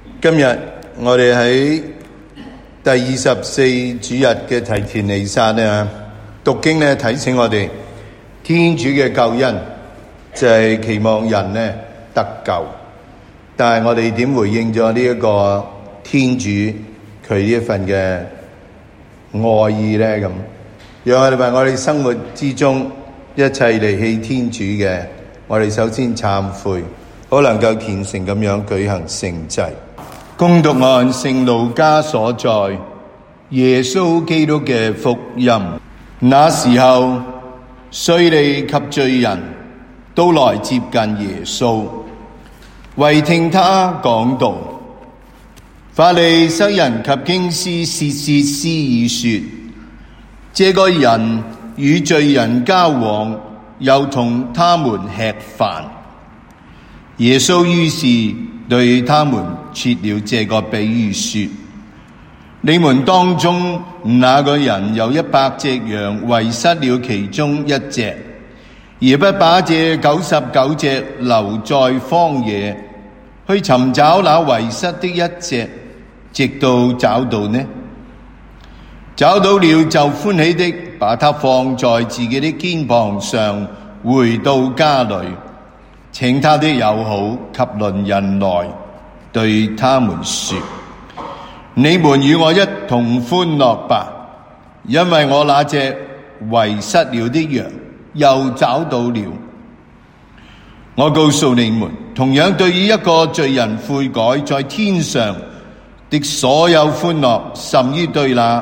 今日我哋喺第24主日嘅提前彌撒呢，讀經呢提醒我哋，天主嘅救恩就係期望人呢得救，但係我哋點回應咗呢一個天主佢呢一份嘅愛意呢？咁讓我哋為我哋生活之中一切離棄天主嘅，我哋首先懺悔，好能夠虔誠咁樣舉行聖祭。恭讀按聖路加所載耶穌基督嘅福音。那時候，稅吏及罪人都來接近耶穌，為聽他講道。法利塞人及經師竊竊私議說，這個人與罪人交往，又同他們吃飯。耶穌於是對他們設了這個比喻說：你們當中哪個人有100隻羊，遺失了其中一隻，而不把這99隻留在荒野，去尋找那遺失的一隻，直到找到呢？找到了就歡喜的把它放在自己的肩膀上，回到家裏，請他的友好及鄰人來，對他們說：你們與我一同歡樂吧，因為我那隻遺失了的羊又找到了。我告訴你們，同樣對於一個罪人悔改，在天上的所有歡樂，甚於對那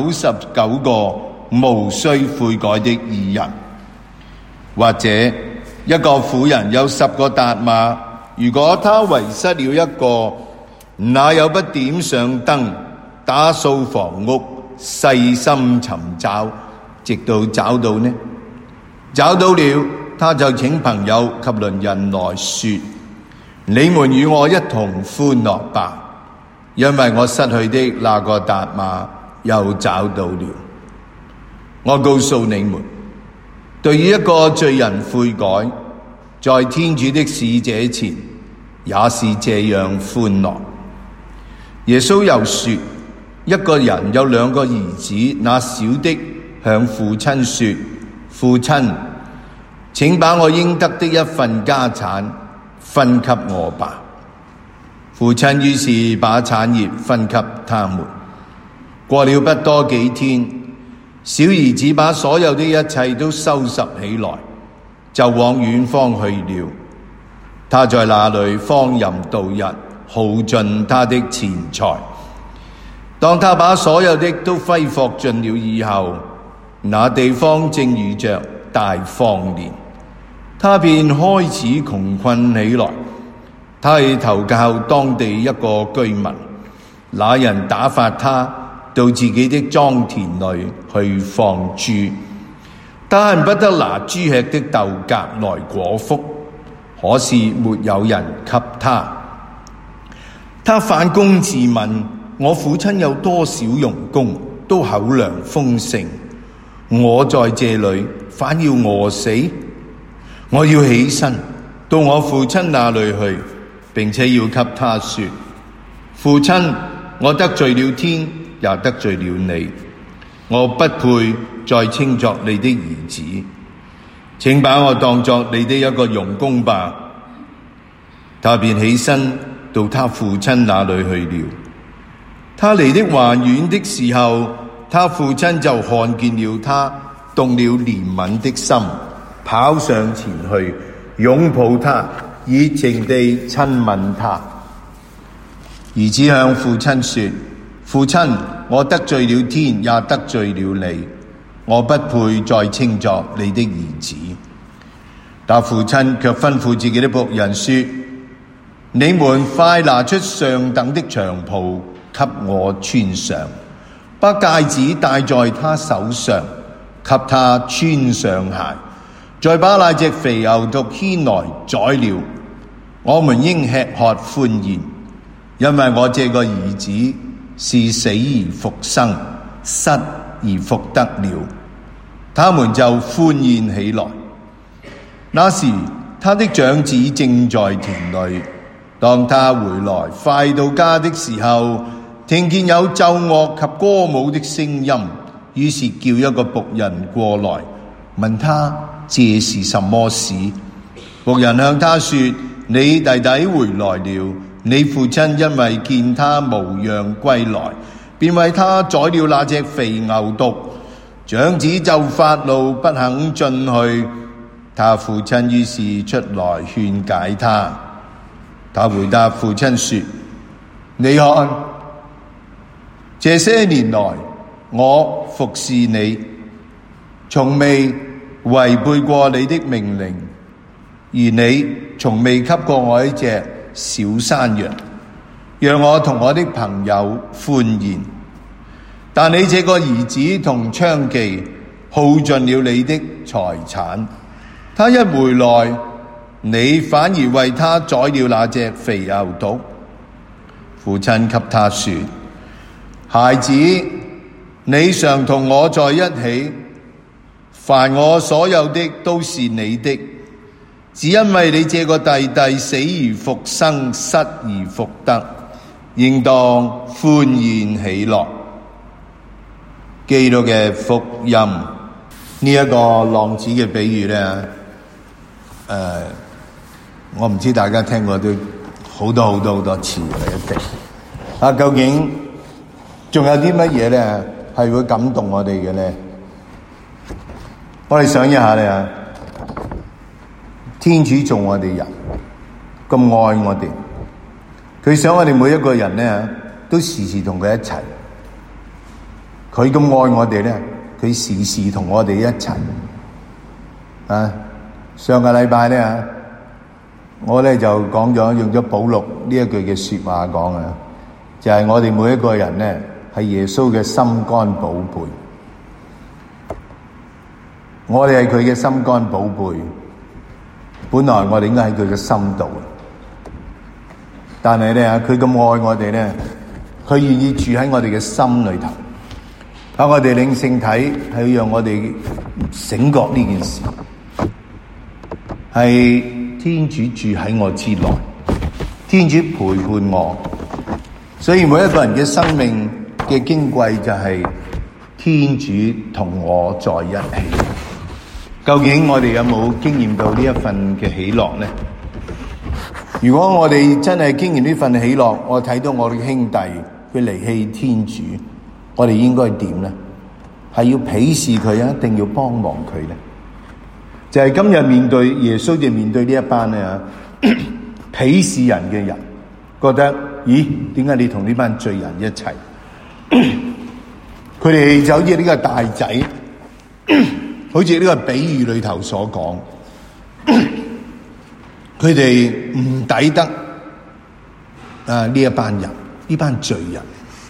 99個無須悔改的義人。或者一個婦人有10個達瑪，如果他遺失了一個，哪有不點上燈，打掃房屋，細心尋找，直到找到呢？找到了，他就請朋友及鄰人來說：你們與我一同歡樂吧，因為我失去的那個達瑪又找到了。我告訴你們，對於一個罪人悔改，在天主的使者前也是這樣歡樂。耶穌又說，一個人有2個兒子，那小的向父親說：父親，請把我應得的一份家產分給我吧。父親於是把產業分給他們。過了不多幾天，小兒子把所有的一切都收拾起來，就往遠方去了。他在那裏荒淫度日，耗盡他的錢財。當他把所有的都揮霍盡了以後，那地方正遇着大荒年，他便開始窮困起來。他去投靠當地一個居民，那人打發他到自己的莊田裏去放豬，他恨不得拿豬吃的豆莢來果腹，可是沒有人給他。他反躬自問：我父親有多少傭工，都口糧豐盛，我在這裏反要餓死？我要起身到我父親那裏去，並且要給他說：父親，我得罪了天，也得罪了你，我不配再稱作你的兒子，請把我當作你的一個傭工吧。他便起身到他父親那裏去了。他離的還遠的時候，他父親就看見了他，動了憐憫的心，跑上前去擁抱他，熱情地親吻他。兒子向父親說：父親，我得罪了天，也得罪了你，我不配再稱作你的兒子。但父親卻吩咐自己的僕人說：你們快拿出上等的長袍給我穿上，把戒指戴在他手上，給他穿上鞋，再把那隻肥牛犢牽來宰了，我們應吃喝歡宴，因為我這個兒子是死而復生，失而復得了。他們就歡宴起來。那時他的長子正在田裏， 當他回來快到家的時候，聽見有奏樂及歌舞的聲音，於是叫一個僕人過來，問他這是什麼事。僕人向他說：你弟弟回來了，你父親因為見他無恙歸來，便為他宰了那隻肥牛犢。長子就發怒，不肯進去。他父親於是出來勸解他。他回答父親說：你看，這些年來我服侍你，從未違背過你的命令，而你從未給過我一隻小山羊，讓我同我的朋友歡宴。但你這個兒子同娼妓耗盡了你的財產，他一回來，你反而為他宰了那隻肥牛犢。父親給他說：孩子，你常同我在一起，凡我所有的都是你的，只因為你這個弟弟死而復生，失而復得，應當歡宴喜樂。基督嘅福音，呢一個浪子嘅比喻呢，我唔知大家聽過都好多次啦，一定。究竟仲有啲乜嘢咧係會感動我哋嘅咧？我哋想一下咧，天主做我哋人咁愛我哋，佢想我哋每一個人咧都時時同佢一齊。佢咁愛我哋咧，佢時時同我哋一齊。上個禮拜咧，我咧就講咗用咗保祿呢一句嘅說話講啊，就係我哋每一個人咧係耶穌嘅心肝寶貝，我哋係佢嘅心肝寶貝。本來我哋應該喺佢嘅心度，但係咧佢咁愛我哋咧，佢願意住喺我哋嘅心裏頭。我哋領聖體係要讓我哋醒覺呢件事，係天主住喺我之內，天主陪伴我，所以每一個人嘅生命嘅矜貴就係天主同我在一起。究竟我哋有冇經驗到呢一份嘅喜樂呢？如果我哋真係經驗呢份喜樂，我睇到我哋嘅兄弟佢離棄天主，我哋應該點呢？係要鄙視佢啊，一定要幫忙佢呢？就係今日面對耶穌，就面對呢一班咧鄙視人嘅人，覺得咦，點解你同呢班罪人一齊？佢哋就好似呢個大仔，好似呢個比喻裏頭所講，佢哋唔抵得呢一班人，呢班罪人。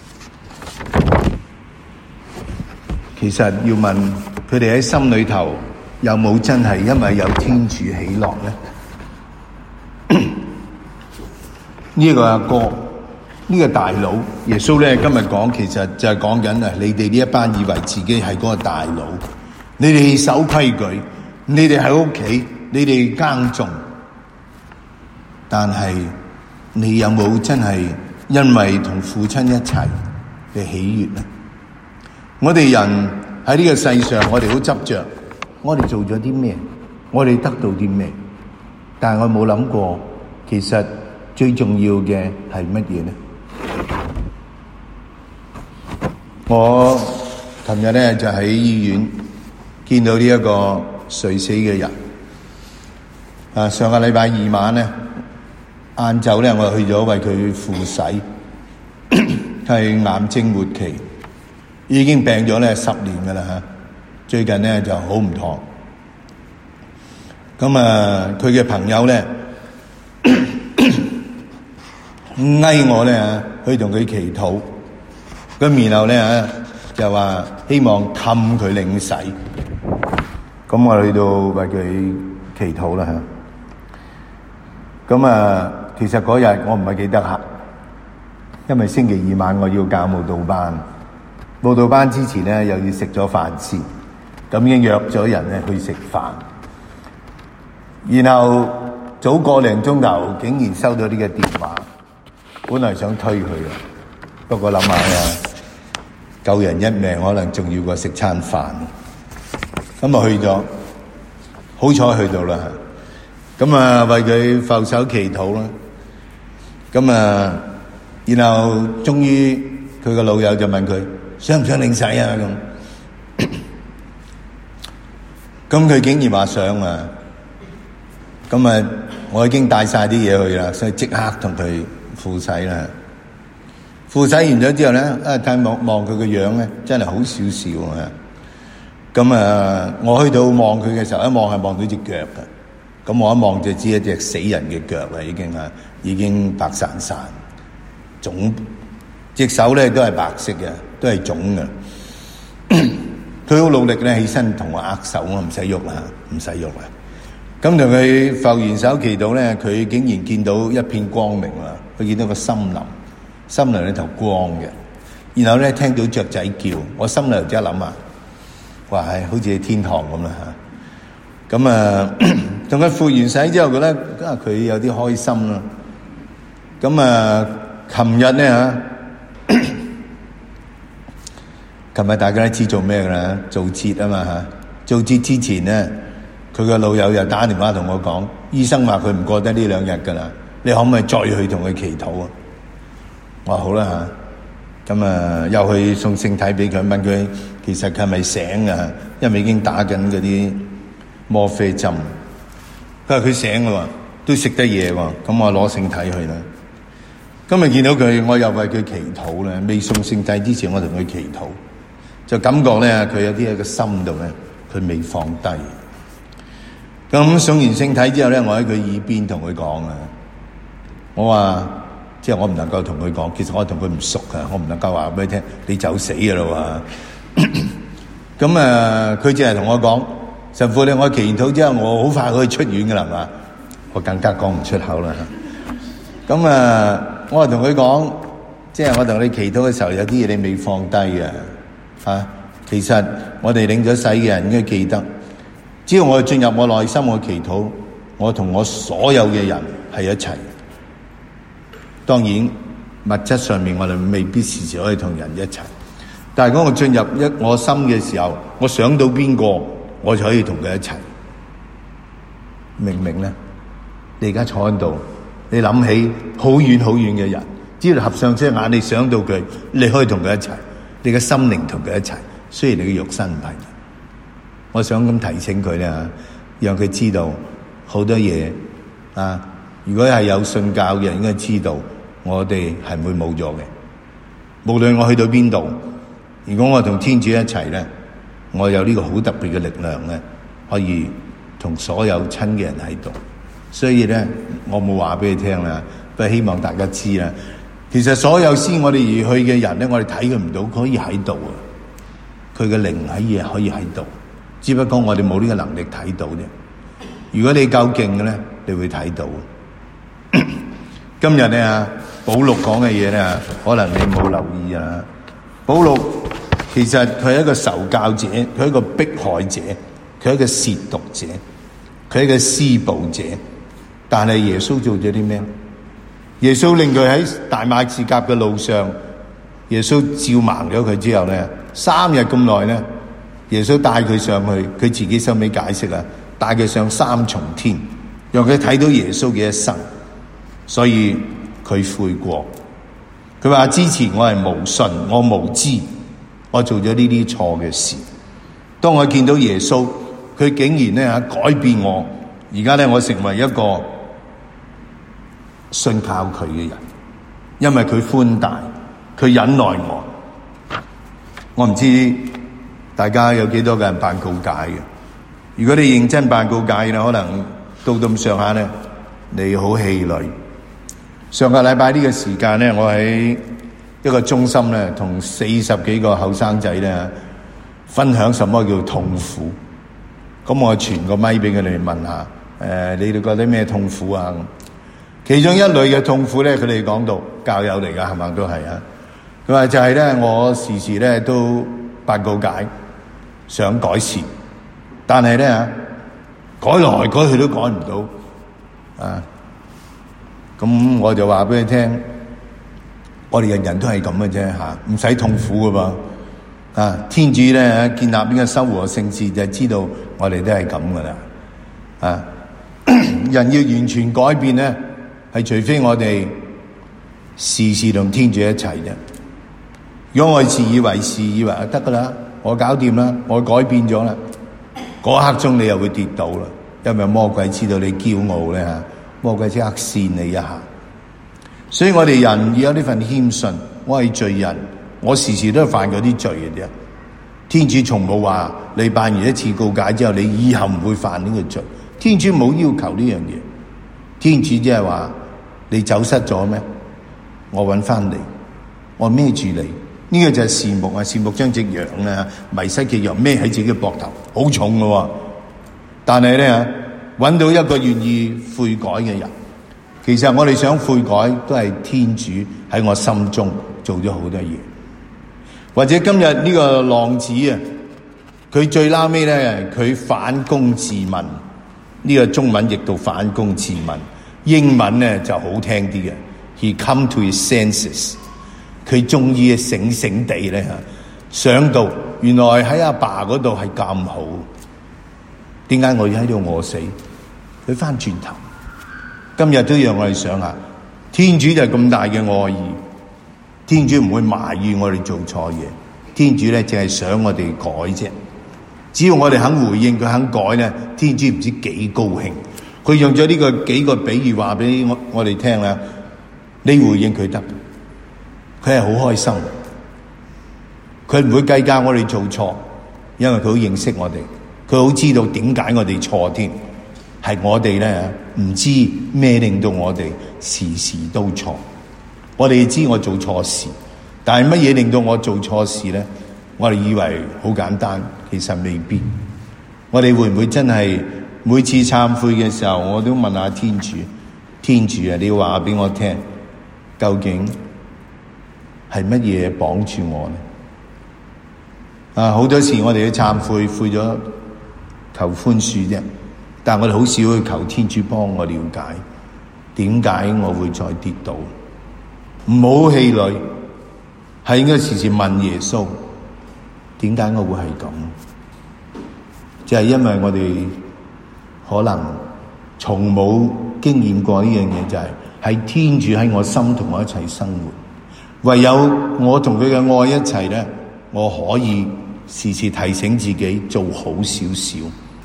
其實要問佢哋喺心裏頭有冇真係因為有天主喜樂呢？呢個阿哥，呢個大佬，耶穌咧今日講，其實就係講緊你哋呢一班以為自己係嗰個大佬，你哋守規矩，你哋喺屋企，你哋耕種，但係你有冇真係因為同父親一齊嘅喜悅呢？我哋人喺呢個世上，我哋好執着，我哋做咗啲咩？我哋得到啲咩？但係我冇諗過，其實最重要嘅係乜嘢呢？我琴日咧就喺醫院見到呢一個垂死嘅人。上個禮拜二晚咧，晏晝咧我去咗為佢付洗，係癌症末期。已經病咗咧10年噶啦吓，最近咧就好唔妥。咁佢嘅朋友咧嗌我咧去同佢祈禱，咁然後咧就話希望氹佢領洗。咁我去到為佢祈禱啦吓。咁其實嗰日我唔係幾得閒，因為星期二晚我要教慕道班。慕道班之前咧又要食咗飯先，咁已經約咗人咧去食飯。然後早個零鐘頭竟然收到呢個電話，本來想推佢嘅，不過諗下啊，救人一命可能仲要過食餐飯，咁啊去咗，好彩去到啦，咁啊為佢覆手祈禱啦，咁啊然後終於佢個老友就問佢想唔想領洗啊咁佢竟然話想啊，咁啊我已經帶晒啲嘢去啦，所以即刻同佢付洗啦。付洗完咗之後咧，睇望佢個樣咧，真係好少少啊！咁啊，我去到望佢嘅時候，一望係望到隻腳嘅，咁我一望就知一隻死人嘅腳啦，已經白散散，腫，隻手咧都係白色嘅，都係腫嘅。佢好努力咧，起身同我握手，我唔使喐啦，唔使喐啦。咁同佢覆完手祈禱咧，佢竟然見到一片光明啦，佢見到個森林。心裏呢頭光嘅，然後咧聽到雀仔叫，我心裏就一諗啊，哇係好似天堂咁啦吓，咁啊同佢付完洗之後，覺得佢有啲開心啦。咁啊，琴日咧吓，琴日大家都知做咩噶啦，做節啊嘛吓，做節之前咧，佢個老友又打電話同我講，醫生話佢唔過得呢2日噶啦，你可唔可以再去同佢祈禱啊？我話好啦吓，咁啊又去送聖體俾佢，問佢其實佢係咪醒啊？因為已經打緊嗰啲嗎啡針。佢話佢醒嘅喎，都食得嘢喎。咁我攞聖體去啦。今日見到佢，我又為佢祈禱啦。未送聖體之前，我同佢祈禱，就感覺咧佢有啲喺個心度咧，佢未放低。咁送完聖體之後咧，我喺佢耳邊同佢講啊，我話。即係我唔能夠同佢講，其實我同佢唔熟噶，我唔能夠話俾你聽，你走死噶啦喎！咁佢淨係同我講，神父你我祈完禱之後，我好快可以出院噶啦嘛，我更加講唔出口啦。咁我同佢講，即係我同你祈禱嘅時候，有啲嘢你未放低嘅啊。其實我哋領咗洗嘅人應該記得，只要我進入我內心，我祈禱，我同我所有嘅人係一齊。當然物質上面我哋未必時時可以同人一齊，但係當我進入我心嘅時候，我想到邊個，我就可以同佢一齊。明唔明咧？你而家坐喺度，你諗起好遠好遠嘅人，只要你合上隻眼，你想到佢，你可以同佢一齊，你嘅心靈同佢一齊。雖然你嘅肉身唔係，我想咁提醒佢咧，讓佢知道好多嘢啊。如果係有信教嘅人，應該知道我哋係唔會冇咗嘅。無論我去到邊度，如果我同天主一齊咧，我有呢個好特別嘅力量咧，可以同所有親嘅人喺度。所以咧，我冇話俾你聽啦，不過希望大家知啦。其實所有先我哋而去嘅人咧，我哋睇佢唔到，佢可以喺度啊。佢嘅靈喺可以喺度，只不過我哋冇呢個能力睇到啫。如果你夠勁嘅咧，你會睇到。今日咧，保祿講嘅嘢咧，可能你冇留意啊。保祿其實佢係一個受教者，佢係一個迫害者，佢係一個褻瀆者，佢係一個施暴者。但係耶穌做咗啲咩？耶穌令佢喺大馬士革嘅路上，耶穌照盲咗佢之後咧，3日咁耐咧，耶穌帶佢上去，佢自己收尾解釋啦，帶佢上3重天，讓佢睇到耶穌嘅一生。所以佢悔過，佢話之前我係無信，我無知，我做咗呢啲錯嘅事。當我見到耶穌，佢竟然咧改變我，而家咧我成為一個信靠佢嘅人，因為佢寬大，佢忍耐我。我唔知大家有幾多個人辦告解嘅？如果你認真辦告解咧，可能到咁上下咧，你好氣餒。上個禮拜呢個時間咧，我喺一個中心咧，同40幾個後生仔咧分享什麼叫痛苦。咁我傳個咪俾佢哋問下，你哋覺得咩痛苦啊？其中一類嘅痛苦咧，佢哋講到教友嚟噶，係咪都係啊？佢話就係咧，我時時咧都辦告解，想改善，但係咧改來改去都改唔到。 咁我就話俾你聽，我哋人人都係咁嘅啫嚇，唔使痛苦噶噃。天主咧建立呢個修和聖事，就知道我哋都係咁噶啦。人要完全改變咧，係除非我哋時時同天主一齊啫。如果我自以為是，以為得噶啦，我搞掂啦，我改變咗啦，嗰刻鐘你又會跌倒啦，因為魔鬼知道你驕傲咧嚇，魔鬼即刻扇你一下。所以我哋人要有呢份謙遜，我係罪人，我時時都係犯嗰啲罪嘅啫。天主從冇話你辦完一次告解之後，你以後唔會犯呢個罪。天主冇要求呢樣嘢，天主即係話你走失咗咩？我揾翻你，我孭住你。呢個就係善牧啊！善牧將隻羊啊，迷失嘅羊孭喺自己嘅膊頭，好重嘅喎。但係咧，揾到一個願意悔改嘅人，其實我哋想悔改都係天主喺我心中做咗好多嘢。或者今日呢個浪子啊，佢最拉尾咧，佢反躬自問，呢個中文譯到反躬自問，英文咧就好聽啲嘅。He come to his senses。佢終於醒醒地咧想到原來喺阿爸嗰度係咁好，點解我要喺度餓死？佢翻轉頭，今日都讓我哋想下，天主就係咁大嘅愛意，天主唔會埋怨我哋做錯嘢，天主咧淨係想我哋改啫。只要我哋肯回應，佢肯改咧，天主唔知幾高興。佢用咗呢個幾個比喻話俾我哋聽啦，你回應佢得。佢係好開心，佢唔會計較我哋做錯，因為佢好認識我哋，佢好知道點解我哋錯添，係我哋咧唔知咩令到我哋時時都錯。我哋知我做錯事，但係乜嘢令到我做錯事咧？我哋以為好簡單，其實未必。我哋會唔會真係每次懺悔嘅時候，我都問下天主，天主啊，你要話俾我聽，究竟係乜嘢綁住我呢？好多時我哋去懺悔，悔咗求寬恕啫，但我哋好少去求天主幫我了解點解我會再跌倒。唔好氣餒，係應該時時問耶穌，點解我會係咁？就係因為我哋可能從冇經驗過呢樣嘢，就係天主喺我心同我一齊生活。唯有我同佢嘅愛一齊咧，我可以時時提醒自己做好少少。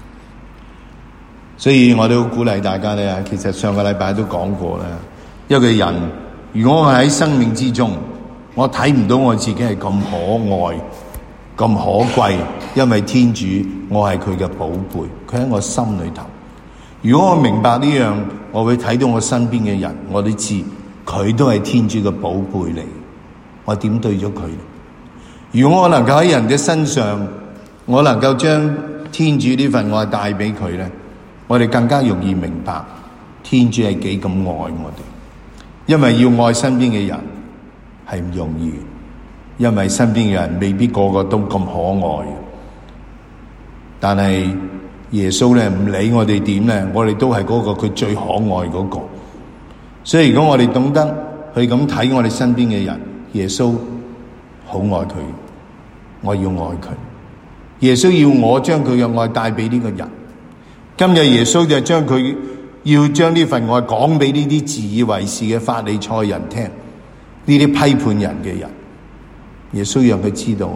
所以我都鼓勵大家咧，其實上個禮拜都講過啦，一個人如果我喺生命之中，我睇唔到我自己係咁可愛、咁可貴，因為天主我係佢嘅寶貝，佢喺我心裏頭。如果我明白呢樣，我會睇到我身邊嘅人，我都知佢都係天主嘅寶貝嚟。我點對咗佢？如果我能夠喺人嘅身上，我能夠將天主呢份愛帶俾佢咧，我哋更加容易明白天主係幾咁愛我哋。因為要愛身邊嘅人係唔容易，因為身邊嘅人未必個個都咁可愛。但係耶穌咧唔理我哋點咧，我哋都係嗰個佢最可愛嗰個。所以如果我哋懂得去咁睇我哋身邊嘅人，耶穌好愛佢，我要愛佢。耶穌要我將佢嘅愛帶俾呢個人。今日耶穌就將佢要將呢份愛講俾呢啲自以為是嘅法利賽人聽，呢啲批判人嘅人。耶穌讓佢知道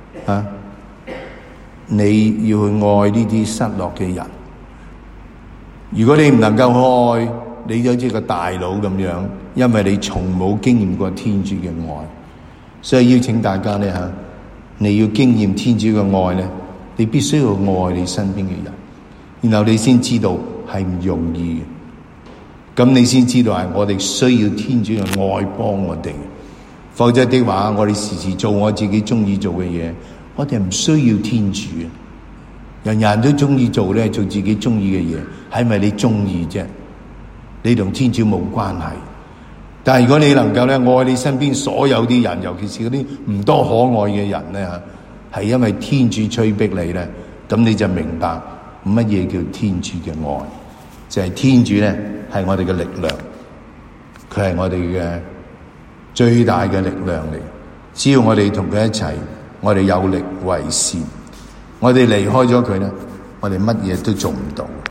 你要去愛呢啲失落嘅人。如果你唔能夠愛，你就好似個大佬咁樣，因為你從冇經驗過天主嘅愛。所以邀請大家咧你要經驗天主嘅愛咧，你必須要愛你身邊嘅人，然後你先知道係唔容易嘅。咁你先知道係我哋需要天主嘅愛幫我哋。否則的話，我哋時時做我自己中意做嘅嘢，我哋唔需要天主。人人都中意做咧，做自己中意嘅嘢，係咪你中意啫？你同天主冇關係。但係如果你能夠咧愛你身邊所有啲人，尤其是嗰啲唔多可愛嘅人咧，係因為天主催逼你咧，咁你就明白乜嘢叫天主嘅愛，就係天主咧係我哋嘅力量，佢係我哋嘅最大嘅力量嚟。只要我哋同佢一齊，我哋有力為善。我哋離開咗佢咧，我哋乜嘢都做唔到。